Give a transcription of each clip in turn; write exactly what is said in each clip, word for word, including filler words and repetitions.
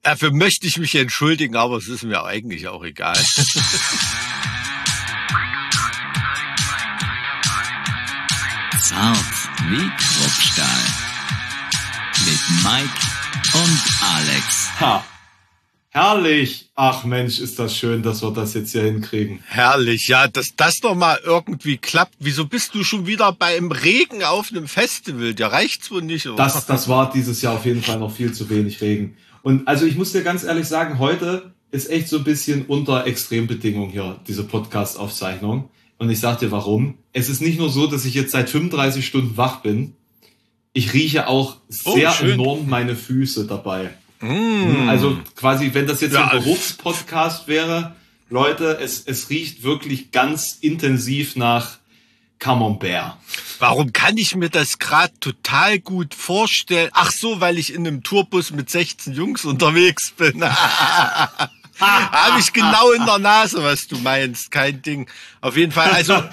Dafür möchte ich mich entschuldigen, aber es ist mir eigentlich auch egal. Zart wie Kruppstahl. Mit Mike und Alex. Ha! Herrlich! Ach Mensch, ist das schön, dass wir das jetzt hier hinkriegen. Herrlich, ja, dass das doch mal irgendwie klappt. Wieso bist du schon wieder beim Regen auf einem Festival? Der reicht's wohl nicht, oder? Das, das war dieses Jahr auf jeden Fall noch viel zu wenig Regen. Und also ich muss dir ganz ehrlich sagen, heute ist echt so ein bisschen unter Extrembedingungen hier, diese Podcast-Aufzeichnung. Und ich sag dir warum. Es ist nicht nur so, dass ich jetzt seit fünfunddreißig Stunden wach bin. Ich rieche auch sehr oh, enorm meine Füße dabei. Mm. Also quasi, wenn das jetzt ja. ein Geruchspodcast wäre, Leute, es, es riecht wirklich ganz intensiv nach Camembert. Warum kann ich mir das gerade total gut vorstellen? Ach so, weil ich in einem Tourbus mit sechzehn Jungs unterwegs bin. Habe ich genau in der Nase, was du meinst. Kein Ding. Auf jeden Fall, also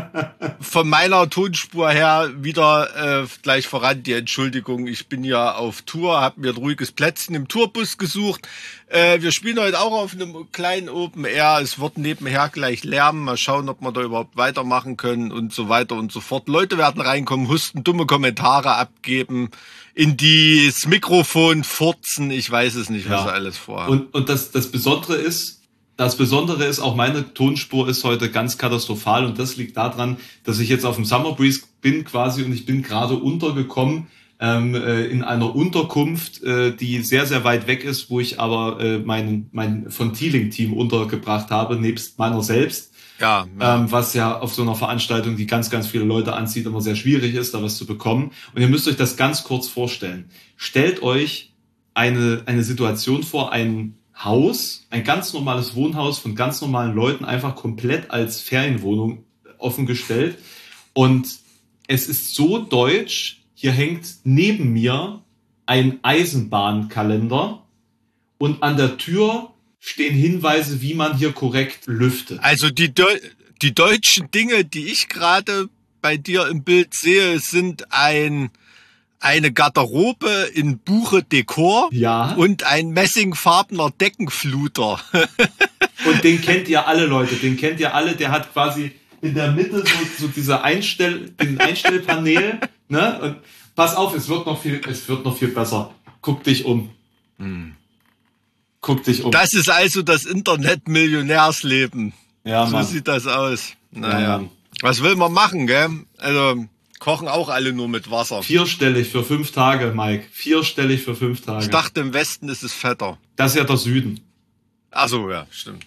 von meiner Tonspur her wieder äh, gleich voran die Entschuldigung. Ich bin ja auf Tour, habe mir ein ruhiges Plätzchen im Tourbus gesucht. Äh, wir spielen heute auch auf einem kleinen Open Air. Es wird nebenher gleich Lärm. Mal schauen, ob wir da überhaupt weitermachen können und so weiter und so fort. Leute werden reinkommen, husten, dumme Kommentare abgeben, in das Mikrofon furzen. Ich weiß es nicht, was ja. sie alles vorhaben. Und, und das, das Besondere ist, das Besondere ist, auch meine Tonspur ist heute ganz katastrophal und das liegt daran, dass ich jetzt auf dem Summer Breeze bin quasi und ich bin gerade untergekommen ähm, äh, in einer Unterkunft, äh, die sehr, sehr weit weg ist, wo ich aber äh, mein, mein von Teeling-Team untergebracht habe, nebst meiner selbst. Ja, ja. Ähm, was ja auf so einer Veranstaltung, die ganz, ganz viele Leute anzieht, immer sehr schwierig ist, da was zu bekommen. Und ihr müsst euch das ganz kurz vorstellen. Stellt euch eine, eine Situation vor, ein Haus, ein ganz normales Wohnhaus von ganz normalen Leuten, einfach komplett als Ferienwohnung offengestellt. Und es ist so deutsch, hier hängt neben mir ein Eisenbahnkalender und an der Tür stehen Hinweise, wie man hier korrekt lüftet. Also die, Deu- die deutschen Dinge, die ich gerade bei dir im Bild sehe, sind ein eine Garderobe in Buche Dekor ja. und ein messingfarbener Deckenfluter. Und den kennt ihr alle, Leute, den kennt ihr alle. Der hat quasi in der Mitte so, so diese Einstell, den Einstellpanel. Ne? Und pass auf, es wird noch viel, es wird noch viel besser. Guck dich um. Hm. Guck dich um. Das ist also das Internet-Millionärsleben. Ja, so Mann. sieht das aus. Naja, Ja, Mann. Was will man machen, gell? Also kochen auch alle nur mit Wasser. Vierstellig für fünf Tage, Mike. Vierstellig für fünf Tage. Ich dachte, im Westen ist es fetter. Das ist ja der Süden. Ach so, ja, stimmt.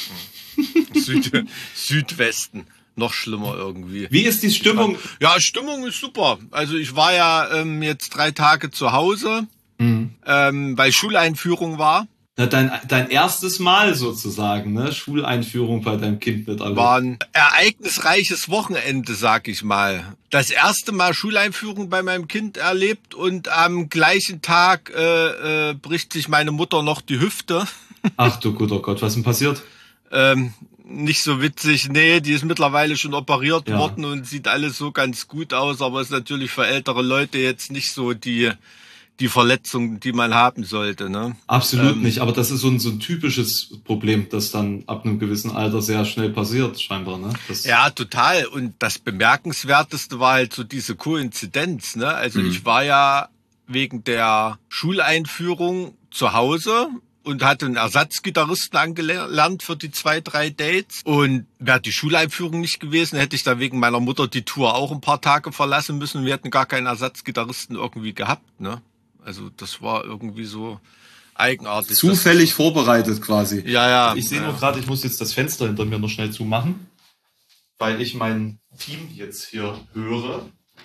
Süd, Südwesten. Noch schlimmer irgendwie. Wie ist die Stimmung? Ja, Stimmung ist super. Also ich war ja ähm, jetzt drei Tage zu Hause, Mhm. ähm, weil Schuleinführung war. Na, dein, dein erstes Mal sozusagen, ne? Schuleinführung bei deinem Kind mit alle. War ein ereignisreiches Wochenende, sag ich mal. Das erste Mal Schuleinführung bei meinem Kind erlebt und am gleichen Tag äh, äh, bricht sich meine Mutter noch die Hüfte. Ach du guter Gott, was ist denn passiert? Ähm, nicht so witzig. Nee, die ist mittlerweile schon operiert Ja. worden und sieht alles so ganz gut aus, aber ist natürlich für ältere Leute jetzt nicht so die die Verletzung, die man haben sollte, ne? Absolut Ähm, nicht, aber das ist so ein, so ein typisches Problem, das dann ab einem gewissen Alter sehr schnell passiert, scheinbar, ne? Das, Ja, total. Und das Bemerkenswerteste war halt so diese Koinzidenz, ne? Also Mhm. ich war ja wegen der Schuleinführung zu Hause und hatte einen Ersatzgitarristen angelernt für die zwei, drei Dates. Und wäre die Schuleinführung nicht gewesen, hätte ich da wegen meiner Mutter die Tour auch ein paar Tage verlassen müssen. Wir hätten gar keinen Ersatzgitarristen irgendwie gehabt, ne? Also das war irgendwie so eigenartig. Zufällig vorbereitet quasi. Ja, ja. Ich sehe ja. nur gerade, ich muss jetzt das Fenster hinter mir noch schnell zumachen, weil ich mein Team jetzt hier höre.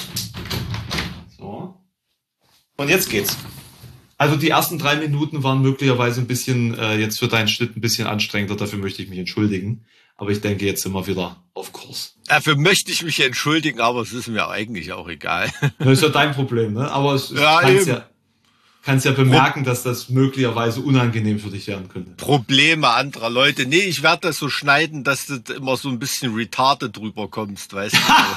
So. Und jetzt geht's. Also die ersten drei Minuten waren möglicherweise ein bisschen, äh, jetzt für deinen Schnitt ein bisschen anstrengender, dafür möchte ich mich entschuldigen. Aber ich denke, jetzt sind wir wieder auf Kurs. Dafür möchte ich mich entschuldigen, aber es ist mir eigentlich auch egal. Das ist ja dein Problem, ne? Aber es, es Ja, kann's eben. ja, kannst ja bemerken, dass das möglicherweise unangenehm für dich werden könnte. Probleme anderer Leute. Nee, ich werde das so schneiden, dass du immer so ein bisschen retarded drüber kommst, weißt du.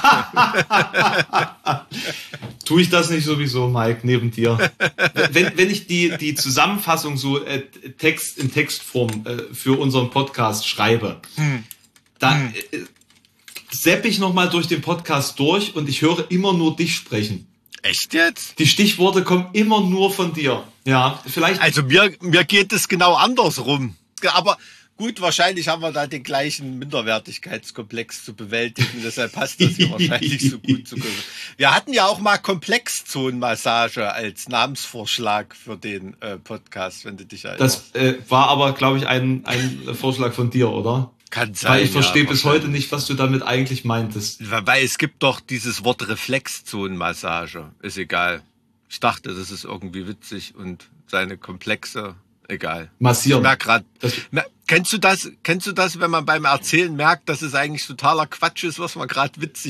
Tue ich das nicht sowieso, Mike, neben dir? Wenn, wenn ich die, die Zusammenfassung so äh, Text in Textform äh, für unseren Podcast schreibe, hm. dann äh, sepp ich nochmal durch den Podcast durch und ich höre immer nur dich sprechen. Echt jetzt? Die Stichworte kommen immer nur von dir. Ja, vielleicht. Also mir, mir geht es genau andersrum. Aber gut, wahrscheinlich haben wir da den gleichen Minderwertigkeitskomplex zu bewältigen. Deshalb passt das hier wahrscheinlich so gut zu können. Wir hatten ja auch mal Komplexzonenmassage als Namensvorschlag für den äh, Podcast, wenn du dich erinnerst. Das äh, war aber, glaube ich, ein, ein Vorschlag von dir, oder? Kann sein. Weil ich verstehe ja, bis heute nicht, was du damit eigentlich meintest. Weil es gibt doch dieses Wort Reflexzonenmassage. Ist egal. Ich dachte, das ist irgendwie witzig und seine Komplexe, egal. Massieren. Ich merk grad, kennst du das, kennst du das, wenn man beim Erzählen merkt, dass es eigentlich totaler Quatsch ist, was man gerade witzig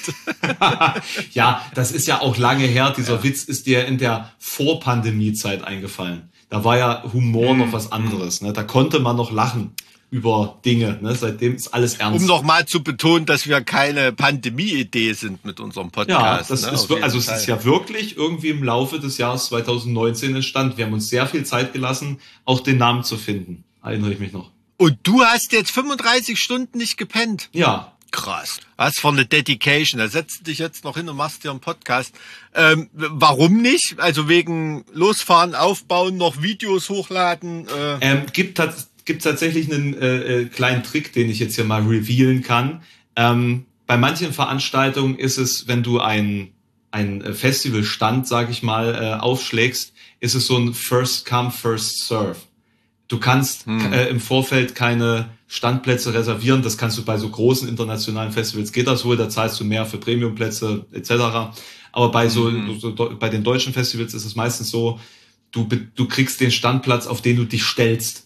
fand? Ja, das ist ja auch lange her. Dieser ja. Witz ist dir in der Vor-Pandemie-Zeit eingefallen. Da war ja Humor mhm. noch was anderes. Ne? Da konnte man noch lachen über Dinge. Ne? Seitdem ist alles ernst. Um nochmal zu betonen, dass wir keine Pandemie-Idee sind mit unserem Podcast. Ja, das ne? ist, also es ist ja wirklich irgendwie im Laufe des Jahres zwanzig neunzehn entstanden. Wir haben uns sehr viel Zeit gelassen, auch den Namen zu finden. Erinnere ich mich noch. Und du hast jetzt fünfunddreißig Stunden nicht gepennt? Ja. Krass. Was für eine Dedication. Da setzt du dich jetzt noch hin und machst dir einen Podcast. Ähm, warum nicht? Also wegen Losfahren, Aufbauen, noch Videos hochladen? Äh. Ähm, gibt tatsächlich gibt tatsächlich einen äh, kleinen Trick, den ich jetzt hier mal revealen kann. Ähm, bei manchen Veranstaltungen ist es, wenn du ein ein Festivalstand, sag ich mal, äh, aufschlägst, ist es so ein First Come, First Serve. Du kannst hm. äh, im Vorfeld keine Standplätze reservieren. Das kannst du bei so großen internationalen Festivals, geht das wohl, da zahlst du mehr für Premiumplätze et cetera. Aber bei so, hm. so bei den deutschen Festivals ist es meistens so, du du kriegst den Standplatz, auf den du dich stellst.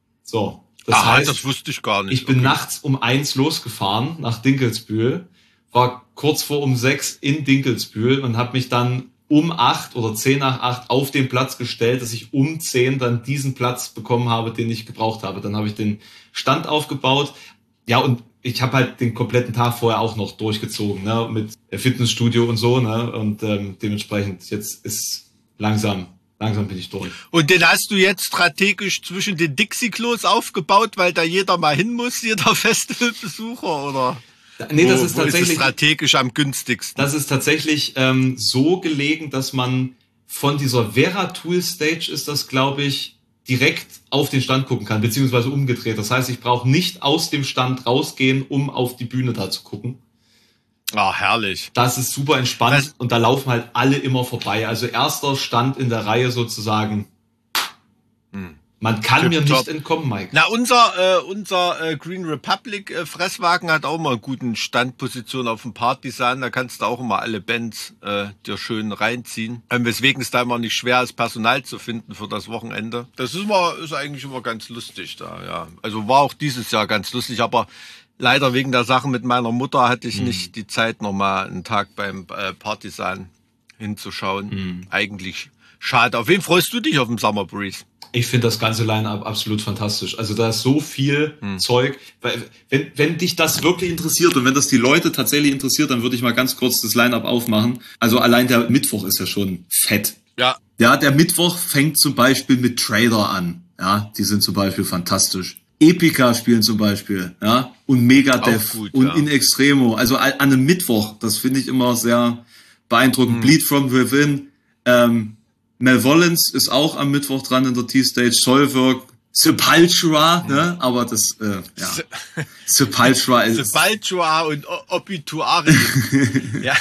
So, das Aha, heißt, das wusste ich gar nicht. Ich bin okay. nachts um eins losgefahren nach Dinkelsbühl, war kurz vor um sechs in Dinkelsbühl und habe mich dann um acht oder zehn nach acht auf den Platz gestellt, dass ich um zehn dann diesen Platz bekommen habe, den ich gebraucht habe. Dann habe ich den Stand aufgebaut. Ja, und ich habe halt den kompletten Tag vorher auch noch durchgezogen, ne, mit Fitnessstudio und so, ne, und ähm, dementsprechend jetzt ist langsam Langsam bin ich durch. Und den hast du jetzt strategisch zwischen den Dixie-Klos aufgebaut, weil da jeder mal hin muss, jeder Festivalbesucher, oder? Nee, das wo, ist wo tatsächlich ist es strategisch am günstigsten. Das ist tatsächlich ähm, so gelegen, dass man von dieser Vera Tool Stage ist das, glaube ich, direkt auf den Stand gucken kann, beziehungsweise umgedreht. Das heißt, ich brauche nicht aus dem Stand rausgehen, um auf die Bühne da zu gucken. Ah, herrlich. Das ist super entspannt das und da laufen halt alle immer vorbei. Also erster Stand in der Reihe sozusagen. Hm. Man kann Tip mir top. nicht entkommen, Mike. Na, unser äh, unser äh, Green Republic äh, Fresswagen hat auch mal einen guten Standposition auf dem Partisan. Da kannst du auch immer alle Bands äh, dir schön reinziehen. Ähm, weswegen es da immer nicht schwer ist, Personal zu finden für das Wochenende. Das ist immer ist eigentlich immer ganz lustig da, ja. Also war auch dieses Jahr ganz lustig, aber leider wegen der Sache mit meiner Mutter hatte ich mhm. nicht die Zeit, noch mal einen Tag beim äh, Partisan hinzuschauen. Mhm. Eigentlich schade. Auf wen freust du dich auf dem Summer Breeze? Ich finde das ganze Line-Up absolut fantastisch. Also da ist so viel hm. Zeug. Wenn, wenn dich das wirklich interessiert und wenn das die Leute tatsächlich interessiert, dann würde ich mal ganz kurz das Line-Up aufmachen. Also allein der Mittwoch ist ja schon fett. Ja. Ja, der Mittwoch fängt zum Beispiel mit Trader an. Ja, die sind zum Beispiel fantastisch. Epica spielen zum Beispiel, ja, und Megadeth gut, und ja. In Extremo. Also an einem Mittwoch, das finde ich immer sehr beeindruckend. Hm. Bleed from Within, ähm, Malevolence ist auch am Mittwoch dran in der T-Stage, Soilwork, Sepultura, ne, aber das, äh, ja, Sepultura ist... Sepultura und Obituari, ja,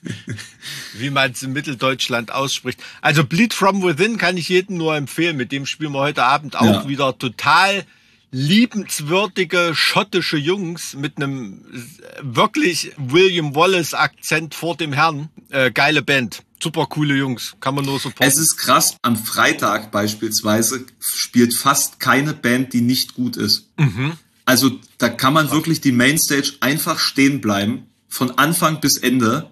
wie man es in Mitteldeutschland ausspricht. Also Bleed from Within kann ich jedem nur empfehlen, mit dem spielen wir heute Abend auch ja. wieder total liebenswürdige schottische Jungs mit einem wirklich William Wallace Akzent vor dem Herrn. Äh, geile Band. Super coole Jungs. Kann man nur supporten. Es ist krass. Am Freitag beispielsweise spielt fast keine Band, die nicht gut ist. Mhm. Also da kann man wirklich die Mainstage einfach stehen bleiben. Von Anfang bis Ende.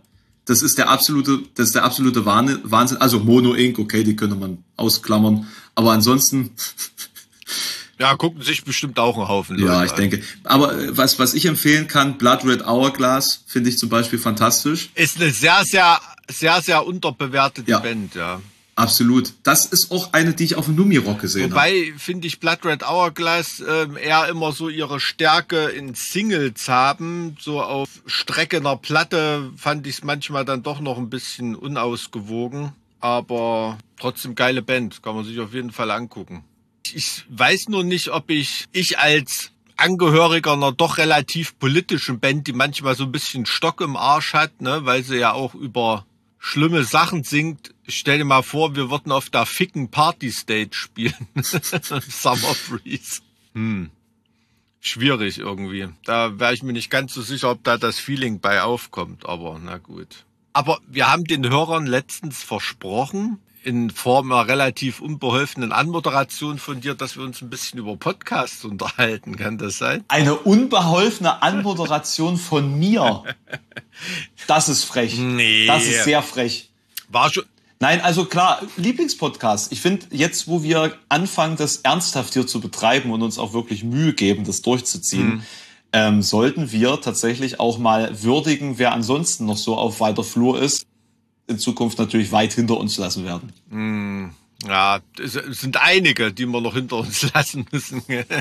Das ist der absolute, das ist der absolute Wahnsinn. Also Mono Inc, okay, die könnte man ausklammern. Aber ansonsten. Ja, gucken sich bestimmt auch einen Haufen Leute Ja, ich an. denke. Aber was, was ich empfehlen kann, Blood Red Hourglass, finde ich zum Beispiel fantastisch. Ist eine sehr, sehr, sehr, sehr unterbewertete Ja. Band, ja. Absolut. Das ist auch eine, die ich auf dem Numi-Rock gesehen habe. Wobei, finde ich, Blood Red Hourglass ähm, eher immer so ihre Stärke in Singles haben. So auf streckener Platte fand ich es manchmal dann doch noch ein bisschen unausgewogen. Aber trotzdem geile Band, kann man sich auf jeden Fall angucken. Ich weiß nur nicht, ob ich, ich als Angehöriger einer doch relativ politischen Band, die manchmal so ein bisschen Stock im Arsch hat, ne, weil sie ja auch über schlimme Sachen singt. Stell dir mal vor, wir würden auf der ficken Party Stage spielen. Summer Breeze. Hm. Schwierig irgendwie. Da wäre ich mir nicht ganz so sicher, ob da das Feeling bei aufkommt, aber na gut. Aber wir haben den Hörern letztens versprochen, in Form einer relativ unbeholfenen Anmoderation von dir, dass wir uns ein bisschen über Podcasts unterhalten. Kann das sein? Eine unbeholfene Anmoderation von mir. Das ist frech. Nee. Das ist sehr frech. War schon... Nein, also klar, Lieblingspodcast. Ich finde, jetzt, wo wir anfangen, das ernsthaft hier zu betreiben und uns auch wirklich Mühe geben, das durchzuziehen, mhm. ähm, sollten wir tatsächlich auch mal würdigen, wer ansonsten noch so auf weiter Flur ist, in Zukunft natürlich weit hinter uns lassen werden. Mm, ja, es sind einige, die wir noch hinter uns lassen müssen.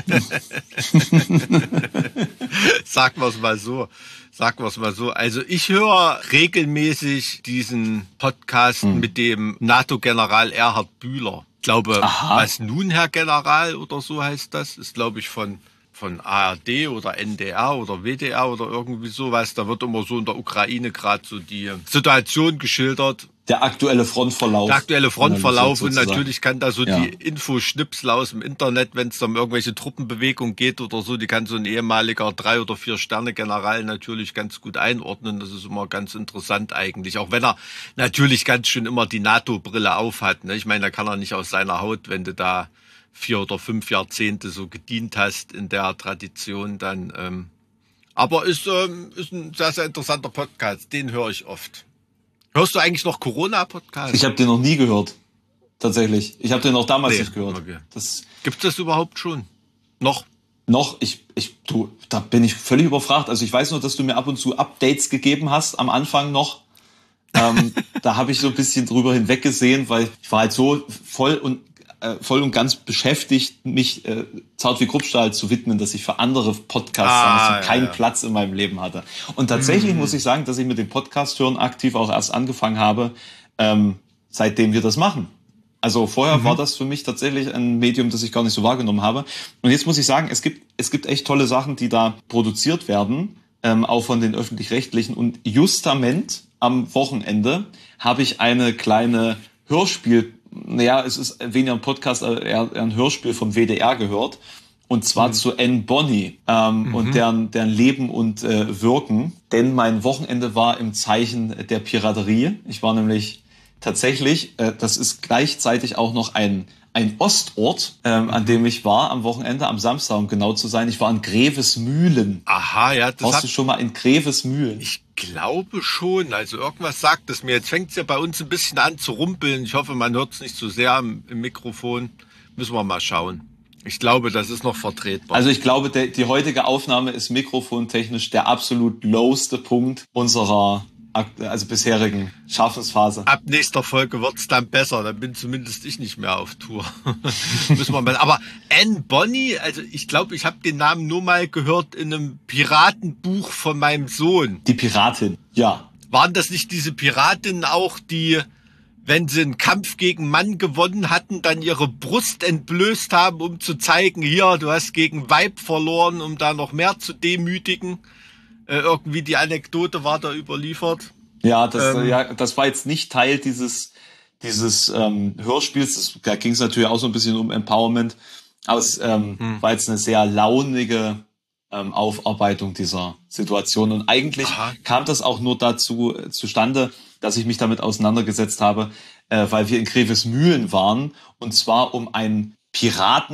Sagen wir es mal so. Sagen wir es mal so. Also ich höre regelmäßig diesen Podcast hm. mit dem NATO-General Erhard Bühler. Ich glaube, Aha. was nun, Herr General oder so heißt das, ist glaube ich von von A R D oder N D R oder W D R oder irgendwie sowas. Da wird immer so in der Ukraine gerade so die Situation geschildert. Der aktuelle Frontverlauf. Der aktuelle Frontverlauf und sozusagen. Natürlich kann da so ja. die Infoschnipsel aus dem Internet, wenn es um irgendwelche Truppenbewegungen geht oder so, die kann so ein ehemaliger drei oder vier Sterne General natürlich ganz gut einordnen. Das ist immer ganz interessant eigentlich, auch wenn er natürlich ganz schön immer die NATO-Brille aufhat. Ne? Ich meine, da kann er nicht aus seiner Haut, wenn du da vier oder fünf Jahrzehnte so gedient hast in der Tradition, dann. Ähm, aber ist, ähm, ist ein sehr, sehr interessanter Podcast. Den höre ich oft. Hörst du eigentlich noch Corona-Podcasts? Ich habe den noch nie gehört. Tatsächlich. Ich habe den auch damals nee, nicht gehört. Okay. Das Gibt es das überhaupt schon? Noch? Noch? Ich, ich, du, da bin ich völlig überfragt. Also ich weiß nur, dass du mir ab und zu Updates gegeben hast, am Anfang noch. ähm, da habe ich so ein bisschen drüber hinweggesehen, weil ich war halt so voll und äh, voll und ganz beschäftigt, mich äh, Zart wie Kruppstahl zu widmen, dass ich für andere Podcasts ah, ja, keinen ja. Platz in meinem Leben hatte. Und tatsächlich mhm. muss ich sagen, dass ich mit dem Podcast hören aktiv auch erst angefangen habe, ähm, seitdem wir das machen. Also vorher mhm. war das für mich tatsächlich ein Medium, das ich gar nicht so wahrgenommen habe. Und jetzt muss ich sagen, es gibt es gibt echt tolle Sachen, die da produziert werden, ähm, auch von den Öffentlich-Rechtlichen. Und justament am Wochenende habe ich eine kleine Hörspiel, naja, es ist weniger ein Podcast, eher ein Hörspiel vom W D R gehört. Und zwar mhm. zu Anne Bonny ähm, mhm. und deren, deren Leben und äh, Wirken. Denn mein Wochenende war im Zeichen der Piraterie. Ich war nämlich tatsächlich, äh, das ist gleichzeitig auch noch ein ein Ostort, ähm, an dem ich war am Wochenende, am Samstag, um genau zu sein. Ich war in Grevesmühlen. Aha, ja. Das Warst hat, du schon mal in Grevesmühlen? Ich glaube schon. Also irgendwas sagt es mir. Jetzt fängt es ja bei uns ein bisschen an zu rumpeln. Ich hoffe, man hört es nicht so sehr im, im Mikrofon. Müssen wir mal schauen. Ich glaube, das ist noch vertretbar. Also ich glaube, der, die heutige Aufnahme ist mikrofontechnisch der absolut lowste Punkt unserer also bisherigen Schaffensphase. Ab nächster Folge wird's dann besser. Dann bin zumindest ich nicht mehr auf Tour. Müssen wir mal. Aber Anne Bonny, also ich glaube, ich habe den Namen nur mal gehört in einem Piratenbuch von meinem Sohn. Die Piratin, ja. Waren das nicht diese Piratinnen auch, die, wenn sie einen Kampf gegen Mann gewonnen hatten, dann ihre Brust entblößt haben, um zu zeigen, hier, du hast gegen Weib verloren, um da noch mehr zu demütigen? Äh, irgendwie die Anekdote war da überliefert. Ja, das, ähm, ja, das war jetzt nicht Teil dieses, dieses ähm, Hörspiels. Das, da ging es natürlich auch so ein bisschen um Empowerment. Aber es ähm, hm. war jetzt eine sehr launige ähm, Aufarbeitung dieser Situation. Und eigentlich Aha. kam das auch nur dazu äh, zustande, dass ich mich damit auseinandergesetzt habe, äh, weil wir in Grevesmühlen waren. Und zwar um ein Piraten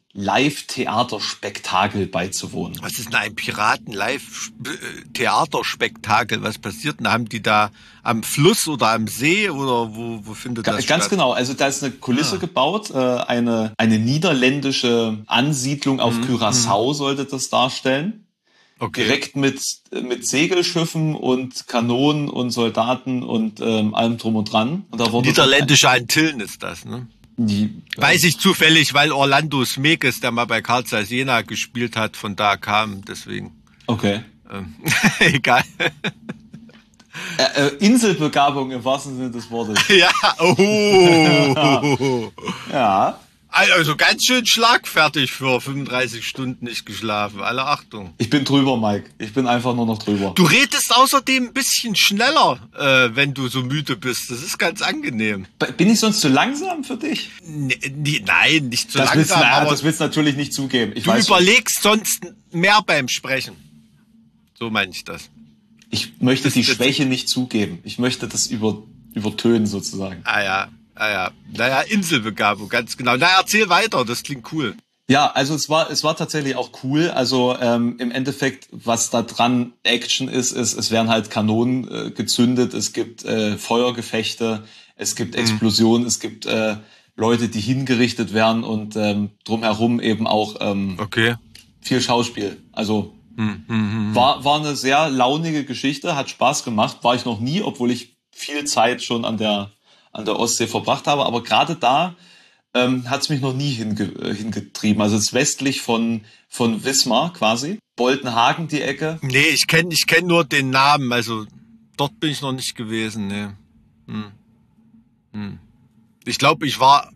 Live-Theaterspektakel beizuwohnen. Was ist denn ein Piraten-Live-Theaterspektakel? Was passiert denn? Haben die da am Fluss oder am See oder wo, wo findet das Ganz statt? Ganz genau. Also da ist eine Kulisse Ah. gebaut, äh, eine, eine niederländische Ansiedlung auf Mhm. Curaçao sollte das darstellen. Okay. Direkt mit, mit Segelschiffen und Kanonen und Soldaten und ähm, allem drum und dran. Und da wurde Niederländische Antillen ist das, ne? Die, Weiß ich zufällig, weil Orlando Smekes, der mal bei Carl Zeiss Jena gespielt hat, von da kam, deswegen. Okay. Ähm, egal. Äh, äh, Inselbegabung im wahrsten Sinne des Wortes. Ja, oh. Ja. Also ganz schön schlagfertig für fünfunddreißig Stunden nicht geschlafen. Alle Achtung. Ich bin drüber, Mike. Ich bin einfach nur noch drüber. Du redest außerdem ein bisschen schneller, äh, wenn du so müde bist. Das ist ganz angenehm. Bin ich sonst zu langsam für dich? N nee, nein, nicht so Das willst, langsam, na, aber das willst du natürlich nicht zugeben. Ich du weiß schon. überlegst sonst mehr beim Sprechen. So meine ich das. Ich möchte Das- die das- Schwäche nicht zugeben. Ich möchte das über, übertönen sozusagen. Ah ja, ah ja. Naja, Inselbegabung, ganz genau. Na, erzähl weiter, das klingt cool. Ja, also es war es war tatsächlich auch cool. Also ähm, im Endeffekt, was da dran Action ist, ist, es werden halt Kanonen äh, gezündet, es gibt äh, Feuergefechte, es gibt Explosionen, es gibt äh, Leute, die hingerichtet werden und ähm, drumherum eben auch ähm, Okay. viel Schauspiel. Also Hm, hm, hm. war war eine sehr launige Geschichte, hat Spaß gemacht. War ich noch nie, obwohl ich viel Zeit schon an der an der Ostsee verbracht habe. Aber gerade da ähm, hat es mich noch nie hinge äh, hingetrieben. Also es ist westlich von von Wismar quasi. Boltenhagen die Ecke. Nee, ich kenne ich kenn nur den Namen, also dort bin ich noch nicht gewesen, nee. Hm. Hm. Ich glaube, ich war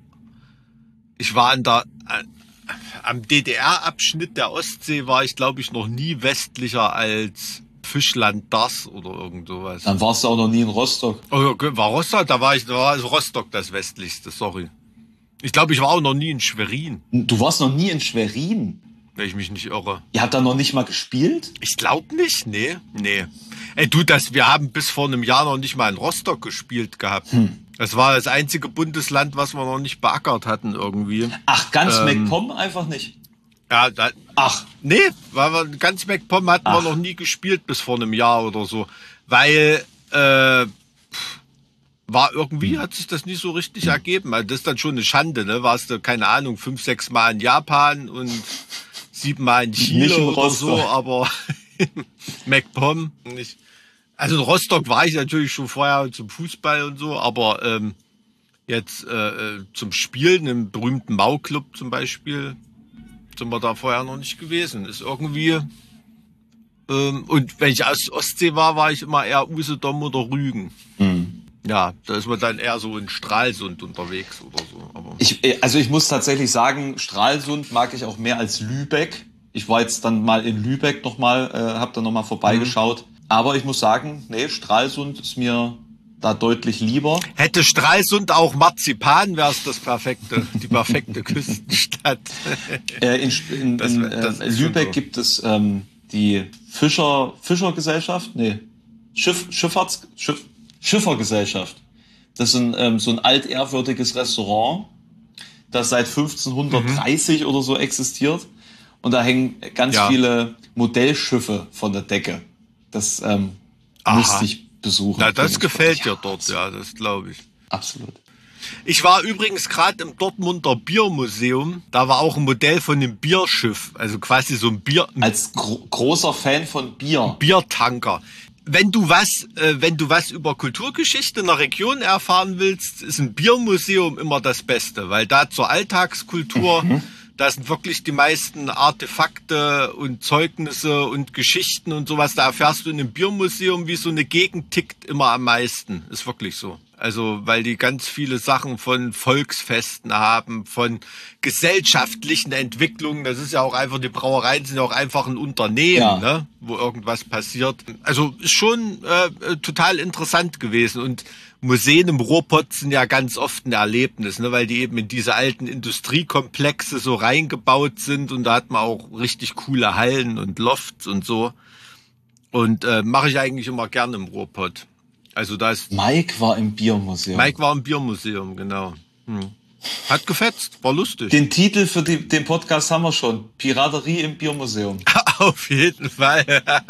ich war an der an, am D D R-Abschnitt der Ostsee war ich, glaube ich, noch nie westlicher als Fischland das oder irgend sowas. Dann warst du auch noch nie in Rostock. Oh, okay, war Rostock, da war ich, da war also Rostock das westlichste, sorry. Ich glaube, ich war auch noch nie in Schwerin, Du warst noch nie in Schwerin. wenn ich mich nicht irre. Ihr habt da noch nicht mal gespielt? Ich glaube nicht, nee, nee. Ey, du, das, wir haben bis vor einem Jahr noch nicht mal in Rostock gespielt gehabt. Hm. Das war das einzige Bundesland, was wir noch nicht beackert hatten irgendwie. Ach, ganz Ähm. MacPom einfach nicht. Ja, da, Ach, nee, weil wir ganz MacPom hatten wir Ach. noch nie gespielt bis vor einem Jahr oder so. Weil, äh, pff, war irgendwie, hat sich das nicht so richtig ergeben. Also das ist dann schon eine Schande, ne? Warst du, keine Ahnung, fünf, sechs Mal in Japan und sieben Mal in Chile Nicht in oder so, Rostock. aber MacPom nicht. Also in Rostock war ich natürlich schon vorher zum Fußball und so, aber ähm, jetzt äh, äh, zum Spielen im berühmten Mau-Club zum Beispiel sind wir da vorher noch nicht gewesen. Ist irgendwie ähm, und wenn ich aus Ostsee war, war ich immer eher Usedom oder Rügen. hm. Ja, da ist man dann eher so in Stralsund unterwegs oder so. Aber Ich, also ich muss tatsächlich sagen, Stralsund mag ich auch mehr als Lübeck. Ich war jetzt dann mal in Lübeck nochmal, äh, hab da nochmal vorbeigeschaut. Aber ich muss sagen, nee, Stralsund ist mir da deutlich lieber. hätte Stralsund auch Marzipan, wäre es das perfekte, die perfekte Küstenstadt. Äh, in in, Das in wär- das äh, ist schon Lübeck so. gibt es ähm, die Fischer Fischergesellschaft, nee, Schiff, Schifffahrts, Schiff, Schiffergesellschaft. Das ist ein, ähm, so ein altehrwürdiges Restaurant, das seit fünfzehnhundertdreißig oder so existiert. Und da hängen ganz Ja. viele Modellschiffe von der Decke. Das ähm, Aha. musste ich besuchen. Na, das Dementsprechend. gefällt dir Ja, dort, ja, das glaube ich. Absolut. Ich war übrigens gerade im Dortmunder Biermuseum. Da war auch ein Modell von einem Bierschiff, also quasi so ein Bier, ein Als gro großer Fan von Bier. Biertanker. Wenn du was, äh, wenn du was über Kulturgeschichte in der Region erfahren willst, ist ein Biermuseum immer das Beste, weil da zur Alltagskultur, da sind wirklich die meisten Artefakte und Zeugnisse und Geschichten und sowas. Da erfährst du in einem Biermuseum, wie so eine Gegend tickt, immer am meisten. Ist wirklich so. Also, weil die ganz viele Sachen von Volksfesten haben, von gesellschaftlichen Entwicklungen. Das ist ja auch einfach, die Brauereien sind ja auch einfach ein Unternehmen, Ja. ne? Wo irgendwas passiert. Also ist schon äh, total interessant gewesen. Und Museen im Ruhrpott sind ja ganz oft ein Erlebnis, ne? Weil die eben in diese alten Industriekomplexe so reingebaut sind. Und da hat man auch richtig coole Hallen und Lofts und so. Und äh, mache ich eigentlich immer gerne im Ruhrpott. Also da ist Mike war im Biermuseum. Mike war im Biermuseum, genau. Hm. Hat gefetzt, war lustig. Den Titel für die, den Podcast haben wir schon. Piraterie im Biermuseum. Auf jeden Fall.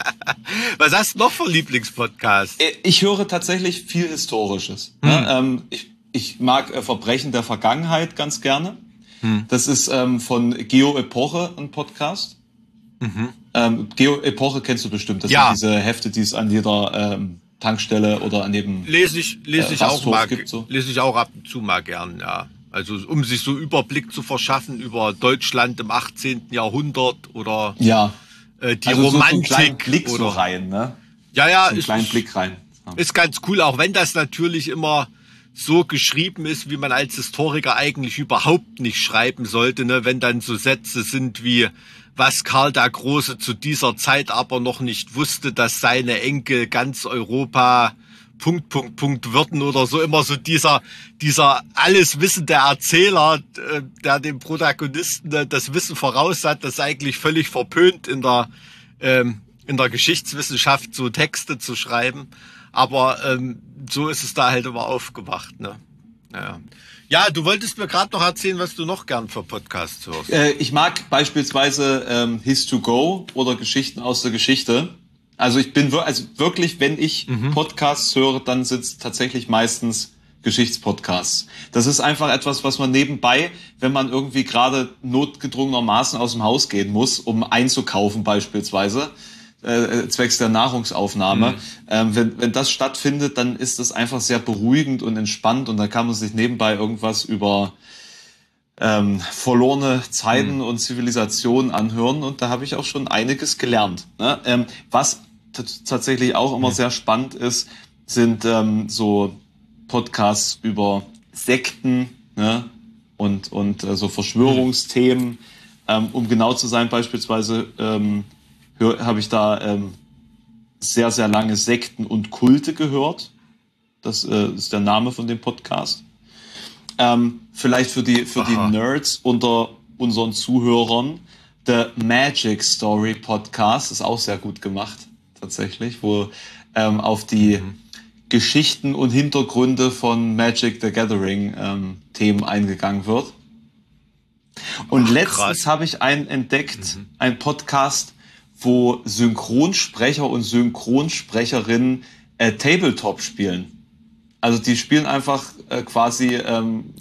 Was hast du noch für Lieblingspodcasts? Ich höre tatsächlich viel Historisches. Hm. Ja, ähm, ich, ich mag äh, Verbrechen der Vergangenheit ganz gerne. Hm. Das ist ähm, von Geo-Epoche ein Podcast. Mhm. Ähm, Geo-Epoche kennst du bestimmt. Das ja. sind diese Hefte, die es an jeder ähm, Tankstelle oder an jedem lese ich lese ich äh, auch mal gibt, so. lese ich auch ab und zu mal gern, ja. Also um sich so Überblick zu verschaffen über Deutschland im achtzehnten Jahrhundert oder ja. äh, die also Romantik so einen kleinen Blick oder so rein, ne? Ja, ja, so einen ist, kleinen Blick rein. Ja. Ist ganz cool, auch wenn das natürlich immer so geschrieben ist, wie man als Historiker eigentlich überhaupt nicht schreiben sollte, ne? Wenn dann so Sätze sind wie was Karl der Große zu dieser Zeit aber noch nicht wusste, dass seine Enkel ganz Europa Punkt, Punkt, Punkt würden oder so, immer so dieser, dieser alles wissende Erzähler, der dem Protagonisten das Wissen voraus hat, das ist eigentlich völlig verpönt in der, ähm, in der Geschichtswissenschaft so Texte zu schreiben. Aber ähm, so ist es da halt immer aufgewacht, ne? Ja. Ja, du wolltest mir gerade noch erzählen, was du noch gern für Podcasts hörst. Äh, ich mag beispielsweise ähm, His to Go oder Geschichten aus der Geschichte. Also ich bin wir- also wirklich, wenn ich mhm. Podcasts höre, dann sind es tatsächlich meistens Geschichtspodcasts. Das ist einfach etwas, was man nebenbei, wenn man irgendwie gerade notgedrungenermaßen aus dem Haus gehen muss, um einzukaufen beispielsweise, äh, zwecks der Nahrungsaufnahme. Mhm. Ähm, wenn, wenn das stattfindet, dann ist das einfach sehr beruhigend und entspannt und da kann man sich nebenbei irgendwas über ähm, verlorene Zeiten mhm. und Zivilisationen anhören und da habe ich auch schon einiges gelernt. Ne? Ähm, was t- tatsächlich auch immer mhm. sehr spannend ist, sind ähm, so Podcasts über Sekten, ne? und, und äh, so Verschwörungsthemen. Mhm. Ähm, um genau zu sein, beispielsweise ähm, habe ich da ähm, sehr, sehr lange Sekten und Kulte gehört. Das äh, ist der Name von dem Podcast. Ähm, vielleicht für die, für die Nerds unter unseren Zuhörern. Der Magic Story Podcast ist auch sehr gut gemacht, tatsächlich, wo ähm, auf die mhm. Geschichten und Hintergründe von Magic the Gathering ähm, Themen eingegangen wird. Und Ach, letztens habe ich einen entdeckt, mhm. einen Podcast, wo Synchronsprecher und Synchronsprecherinnen äh, Tabletop spielen. Also die spielen einfach äh, quasi... Ähm,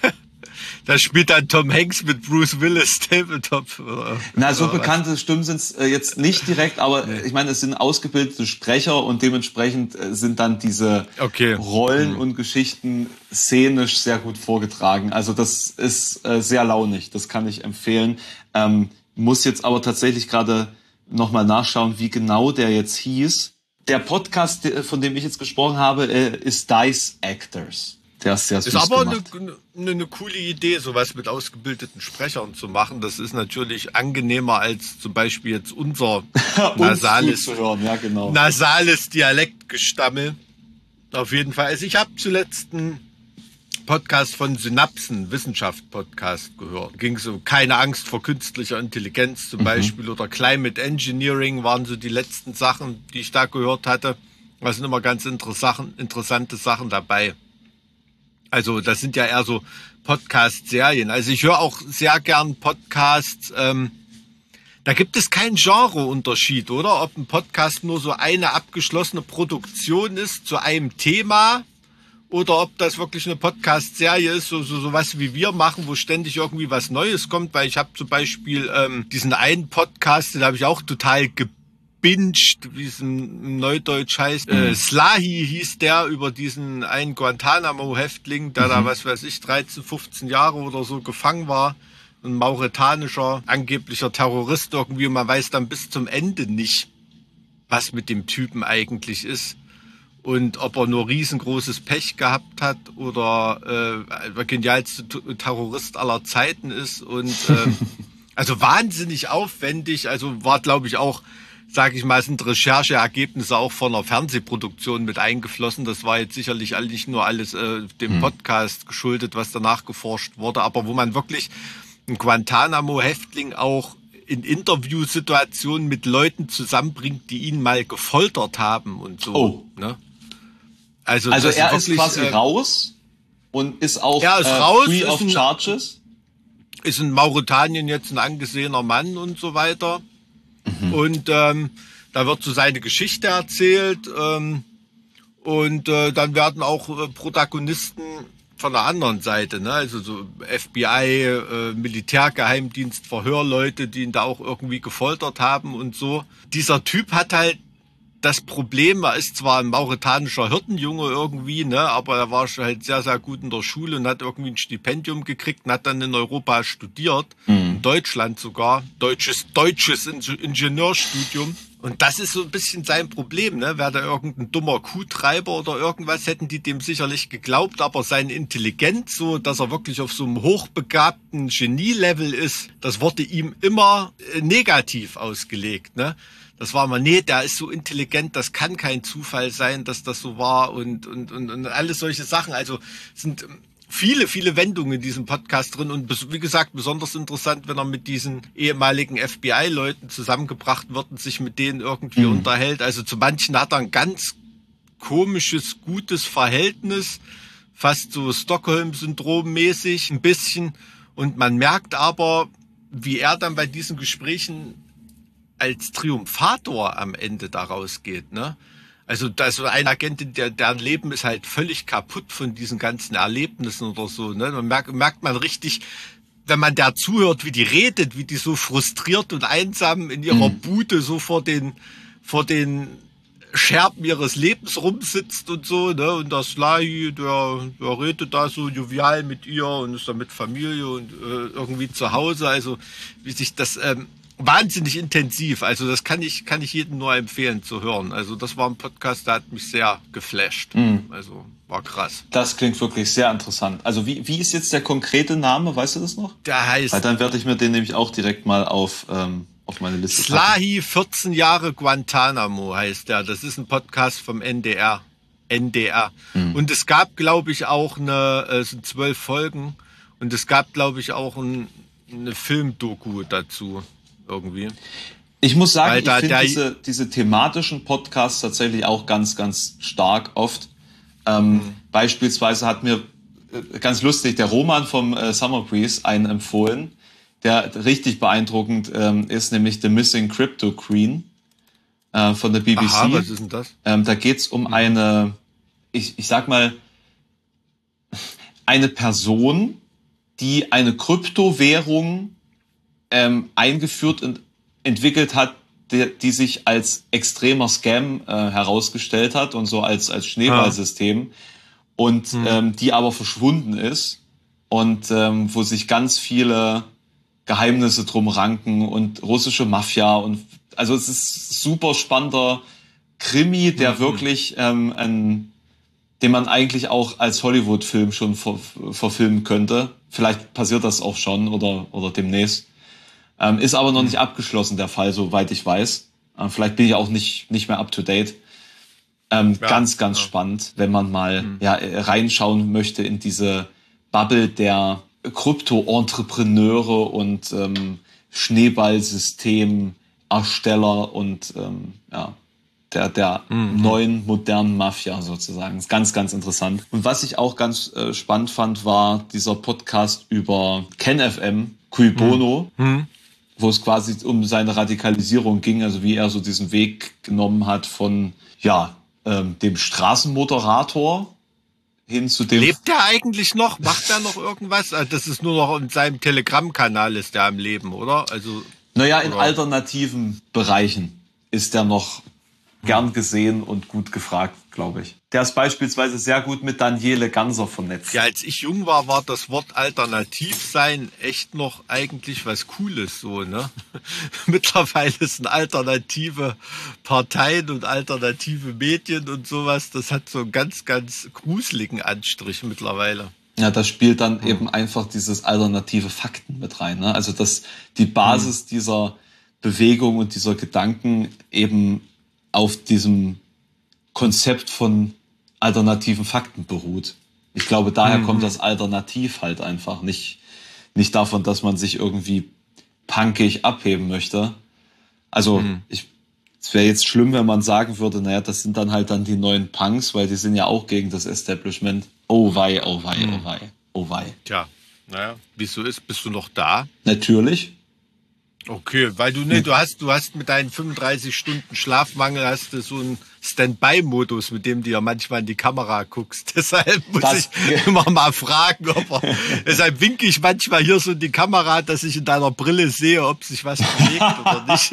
da spielt dann Tom Hanks mit Bruce Willis Tabletop. Oder, na, so oder bekannte was? Stimmen sind es äh, jetzt nicht direkt, aber nee. ich meine, es sind ausgebildete Sprecher und dementsprechend äh, sind dann diese okay. Rollen mhm. und Geschichten szenisch sehr gut vorgetragen. Also das ist äh, sehr launig, das kann ich empfehlen. Ähm, muss jetzt aber tatsächlich gerade nochmal nachschauen, wie genau der jetzt hieß. Der Podcast, von dem ich jetzt gesprochen habe, ist Dice Actors. Der ist sehr süß Ist aber gemacht. eine, eine, eine coole Idee, sowas mit ausgebildeten Sprechern zu machen. Das ist natürlich angenehmer als zum Beispiel jetzt unser nasales, hören. Ja, genau. nasales Dialektgestammel. Auf jeden Fall. Also ich habe zuletzt einen Podcast von Synapsen, Wissenschaft-Podcast gehört. Ging so keine Angst vor künstlicher Intelligenz zum mhm. Beispiel oder Climate Engineering waren so die letzten Sachen, die ich da gehört hatte. Da sind immer ganz interessante Sachen dabei. Also das sind ja eher so Podcast-Serien. Also ich höre auch sehr gern Podcasts. Ähm, da gibt es keinen Genreunterschied, oder? Ob ein Podcast nur so eine abgeschlossene Produktion ist zu einem Thema oder ob das wirklich eine Podcast-Serie ist, so, so, so was wie wir machen, wo ständig irgendwie was Neues kommt. Weil ich habe zum Beispiel ähm, diesen einen Podcast, den habe ich auch total gebinged, wie es im Neudeutsch heißt. Mhm. Äh, Slahi hieß der, über diesen einen Guantanamo-Häftling, der mhm. da, was weiß ich, dreizehn, fünfzehn Jahre oder so gefangen war. Ein mauretanischer, angeblicher Terrorist irgendwie. Und man weiß dann bis zum Ende nicht, was mit dem Typen eigentlich ist. Und ob er nur riesengroßes Pech gehabt hat oder äh, der genialste Terrorist aller Zeiten ist. Und äh, also wahnsinnig aufwendig. Also war, glaube ich, auch, sage ich mal, sind Rechercheergebnisse auch von einer Fernsehproduktion mit eingeflossen. Das war jetzt sicherlich nicht nur alles äh, dem Podcast geschuldet, was danach geforscht wurde, aber wo man wirklich einen Guantanamo-Häftling auch in Interviewsituationen mit Leuten zusammenbringt, die ihn mal gefoltert haben und so. Oh. Ne? Also, also das er wirklich, ist quasi äh, raus und ist auch Ja, ist äh, raus, free ist of ein- charges. Ist in Mauretanien jetzt ein angesehener Mann und so weiter. Mhm. Und ähm, da wird so seine Geschichte erzählt. Ähm, und äh, dann werden auch äh, Protagonisten von der anderen Seite, ne? Also so F B I, äh, Militärgeheimdienst, Verhörleute, die ihn da auch irgendwie gefoltert haben und so. Dieser Typ hat halt das Problem, er ist zwar ein mauretanischer Hirtenjunge irgendwie, ne, aber er war schon halt sehr, sehr gut in der Schule und hat irgendwie ein Stipendium gekriegt und hat dann in Europa studiert, Mhm. in Deutschland sogar, deutsches, deutsches Inge- Ingenieurstudium. Und das ist so ein bisschen sein Problem, ne? Wäre da irgendein dummer Kuhtreiber oder irgendwas, hätten die dem sicherlich geglaubt, aber seine Intelligenz, so, dass er wirklich auf so einem hochbegabten Genie-Level ist, das wurde ihm immer äh, negativ ausgelegt, ne? Das war mal, nee, der ist so intelligent, das kann kein Zufall sein, dass das so war und, und, und, und alles solche Sachen. Also sind viele, viele Wendungen in diesem Podcast drin und bes- wie gesagt, besonders interessant, wenn er mit diesen ehemaligen F B I-Leuten zusammengebracht wird und sich mit denen irgendwie Mhm. unterhält. Also zu manchen hat er ein ganz komisches, gutes Verhältnis, fast so Stockholm-Syndrom-mäßig ein bisschen. Und man merkt aber, wie er dann bei diesen Gesprächen als Triumphator am Ende daraus geht, ne? Also da ist so ein Agentin, der, deren Leben ist halt völlig kaputt von diesen ganzen Erlebnissen oder so, ne? Man merkt, merkt man richtig, wenn man der zuhört, wie die redet, wie die so frustriert und einsam in ihrer Mhm. Bude so vor den, vor den Scherben ihres Lebens rumsitzt und so, ne? Und der Slahi, der, der redet da so jovial mit ihr und ist da mit Familie und äh, irgendwie zu Hause. Also wie sich das ähm, wahnsinnig intensiv. Also das kann ich kann ich jedem nur empfehlen zu hören. Also das war ein Podcast, der hat mich sehr geflasht. Mhm. Also war krass. Das klingt wirklich sehr interessant. Also wie, wie ist jetzt der konkrete Name? Weißt du das noch? Der heißt Weil dann werde ich mir den nämlich auch direkt mal auf, ähm, auf meine Liste packen. Slahi vierzehn Jahre Guantanamo heißt der. Das ist ein Podcast vom N D R. N D R. Mhm. Und es gab, glaube ich, auch eine, es sind zwölf Folgen. Und es gab, glaube ich, auch ein, eine Filmdoku dazu. Irgendwie. Ich muss sagen, Weil ich da finde der- diese, diese thematischen Podcasts tatsächlich auch ganz, ganz stark oft. Ähm, Mhm. Beispielsweise hat mir äh, ganz lustig der Roman vom äh, Summer Breeze einen empfohlen, der richtig beeindruckend ähm, ist, nämlich The Missing Crypto Queen äh, von der B B C. Aha, was ist denn das? Ähm, da geht's um eine, ich, ich sag mal, eine Person, die eine Kryptowährung ähm, eingeführt und entwickelt hat, die, die sich als extremer Scam äh, herausgestellt hat und so als, als Schneeballsystem und ähm, die aber verschwunden ist und ähm, wo sich ganz viele Geheimnisse drum ranken und russische Mafia und also es ist super spannender Krimi, der wirklich ähm, ein, den man eigentlich auch als Hollywood-Film schon ver, verfilmen könnte. Vielleicht passiert das auch schon oder oder demnächst. Ähm, ist aber noch nicht abgeschlossen, der Fall, soweit ich weiß. Ähm, vielleicht bin ich auch nicht nicht mehr up to date. Ähm, Ja, ganz, ganz ja. spannend, wenn man mal ja, äh, reinschauen möchte in diese Bubble der Krypto-Entrepreneure und ähm, Schneeballsystem-Ersteller und ähm, ja, der, der neuen, modernen Mafia sozusagen. Ist ganz, ganz interessant. Und was ich auch ganz äh, spannend fand, war dieser Podcast über KenFM, Cui Bono, wo es quasi um seine Radikalisierung ging, also wie er so diesen Weg genommen hat von ja ähm, dem Straßenmoderator hin zu dem... Lebt der eigentlich noch? Macht der noch irgendwas? Also das ist nur noch in seinem Telegram-Kanal ist der am Leben, oder? Also Naja, in Oder- alternativen Bereichen ist er noch gern gesehen und gut gefragt, glaube ich. Der ist beispielsweise sehr gut mit Daniele Ganser vernetzt. ja, als ich jung war, war das Wort alternativ sein echt noch eigentlich was Cooles, so, ne? Mittlerweile sind alternative Parteien und alternative Medien und sowas, das hat so einen ganz, ganz gruseligen Anstrich mittlerweile. Ja, da spielt dann eben einfach dieses alternative Fakten mit rein. Ne? Also dass die Basis dieser Bewegung und dieser Gedanken eben auf diesem Konzept von alternativen Fakten beruht. Ich glaube, daher Mhm. kommt das Alternativ halt einfach. Nicht, nicht davon, dass man sich irgendwie punkig abheben möchte. Also ich, es wäre jetzt schlimm, wenn man sagen würde, naja, das sind dann halt dann die neuen Punks, weil die sind ja auch gegen das Establishment. Oh wei, oh wei, oh wei, oh wei. Tja, naja, wie es so ist, bist du noch da? Natürlich. Okay, weil du, ne, du hast, du hast mit deinen fünfunddreißig Stunden Schlafmangel hast du so einen Standby-Modus, mit dem du ja manchmal in die Kamera guckst. Deshalb muss Das- ich immer mal fragen, ob er, deshalb winke ich manchmal hier so in die Kamera, dass ich in deiner Brille sehe, ob sich was bewegt oder nicht.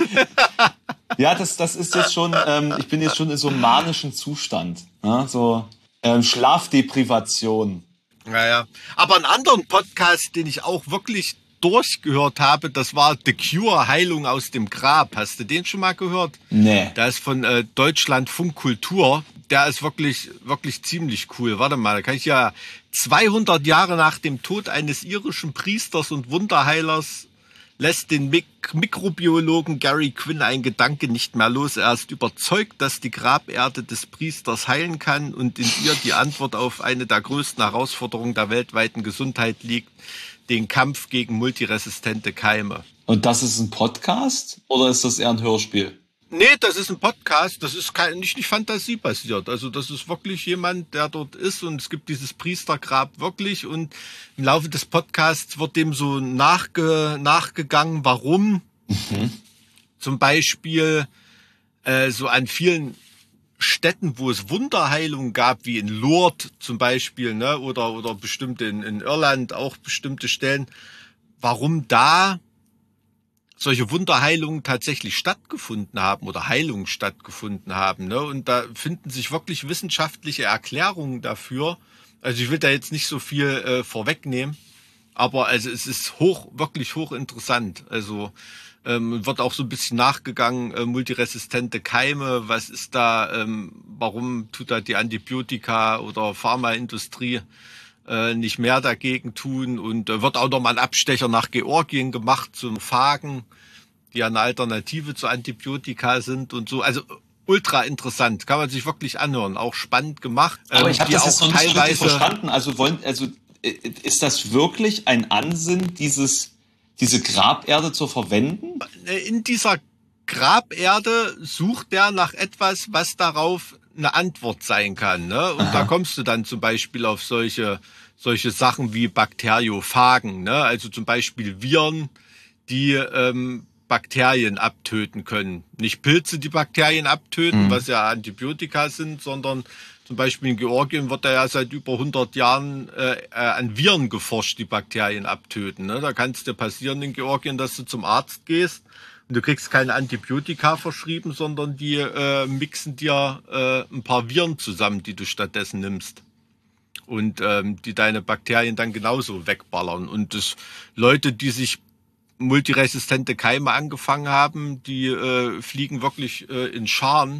Ja, das, das ist jetzt schon, ähm, ich bin jetzt schon in so einem manischen Zustand. Ja, so ähm, Schlafdeprivation. Naja, aber einen anderen Podcast, den ich auch wirklich durchgehört habe, das war The Cure, Heilung aus dem Grab. Hast du den schon mal gehört? Nee. Der ist von äh, Deutschlandfunk Kultur. Der ist wirklich, wirklich ziemlich cool. Warte mal, da kann ich ja zweihundert Jahre nach dem Tod eines irischen Priesters und Wunderheilers lässt den Mik Mikrobiologen Gary Quinn ein Gedanke nicht mehr los. Er ist überzeugt, dass die Graberde des Priesters heilen kann und in ihr die Antwort auf eine der größten Herausforderungen der weltweiten Gesundheit liegt, den Kampf gegen multiresistente Keime. Und das ist ein Podcast oder ist das eher ein Hörspiel? Nee, das ist ein Podcast, das ist kein, nicht, nicht fantasiebasiert. Also das ist wirklich jemand, der dort ist und es gibt dieses Priestergrab wirklich und im Laufe des Podcasts wird dem so nachge, nachgegangen, warum Mhm. zum Beispiel äh, so an vielen Städten, wo es Wunderheilung gab, wie in Lourdes zum Beispiel, ne, oder, oder bestimmt in, in Irland auch bestimmte Stellen, warum da solche Wunderheilungen tatsächlich stattgefunden haben oder Heilungen stattgefunden haben, ne? Und da finden sich wirklich wissenschaftliche Erklärungen dafür. Also ich will da jetzt nicht so viel äh, vorwegnehmen, aber also es ist hoch, wirklich hochinteressant. Also ähm, wird auch so ein bisschen nachgegangen, äh, multiresistente Keime, was ist da, ähm, warum tut da die Antibiotika oder Pharmaindustrie äh, nicht mehr dagegen tun und äh, wird auch noch mal ein Abstecher nach Georgien gemacht zum Phagen, die ja eine Alternative zu Antibiotika sind und so. Also ultra interessant, kann man sich wirklich anhören, auch spannend gemacht. Aber ähm, ich habe die das jetzt auch noch nicht so richtig teilweise verstanden. Also wollen, also äh, ist das wirklich ein Ansinn, dieses diese Graberde zu verwenden? in dieser Graberde sucht der nach etwas, was darauf eine Antwort sein kann, ne? Und Aha. da kommst du dann zum Beispiel auf solche solche Sachen wie Bakteriophagen, ne? Also zum Beispiel Viren, die ähm, Bakterien abtöten können. Nicht Pilze, die Bakterien abtöten, Mhm. was ja Antibiotika sind, sondern zum Beispiel in Georgien wird da ja seit über hundert Jahren äh, äh, an Viren geforscht, die Bakterien abtöten. Ne? Da kann es dir passieren in Georgien, dass du zum Arzt gehst und du kriegst keine Antibiotika verschrieben, sondern die äh, mixen dir äh, ein paar Viren zusammen, die du stattdessen nimmst. Und ähm, die deine Bakterien dann genauso wegballern. Und das Leute, die sich multiresistente Keime angefangen haben, die äh, fliegen wirklich äh, in Scharen